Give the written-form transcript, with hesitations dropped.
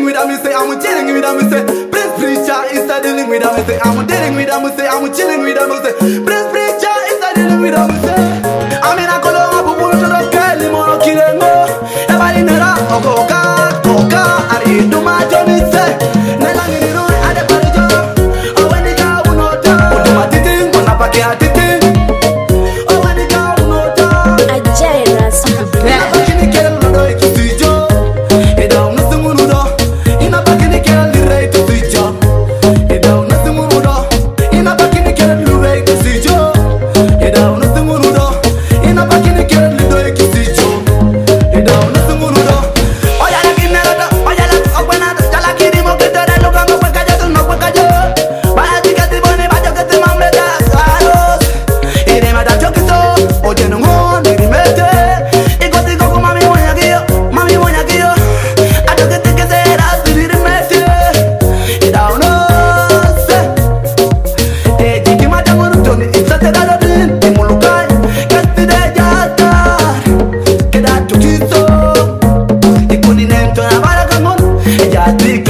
with them, say I'm chilling with them, say Prince Preacher is dealing with them, say I'm dealing with them, say I'm chilling with them, say Prince Preacher is dealing with them, say I'm in a color of a woman to the Kelly Mono Kilengo. Everybody nera ogoka oka ari do my journey say nela ngini no ade parijo o when the girl no ta o ma titi kona pake atiti o when the girl no ta Ajayra ina bakini kelo do ikisijo eda unasimu do ina bakini kelo lire to sijo eda unasimu do ina bakini kelo lire to sijo eda unasimu do ina bakini kelo lire to sijo eda unasimu do oya la kinero do oya la okwena do jala kiri mo ke dore lo gango kwa kaje tu no kwa kaje ba ti ke ti boni ba jo ke ti mamle da saros ire ma da chokiso oje no mo ni mete iko ti go mami moya kiyo ajo ke ti ke será vivir mete eda uno se e jiki ma da mo toni itsa te da do din ti mulukai ke ti de jata ke da chokiso Ikuninento na barakamon, ya tik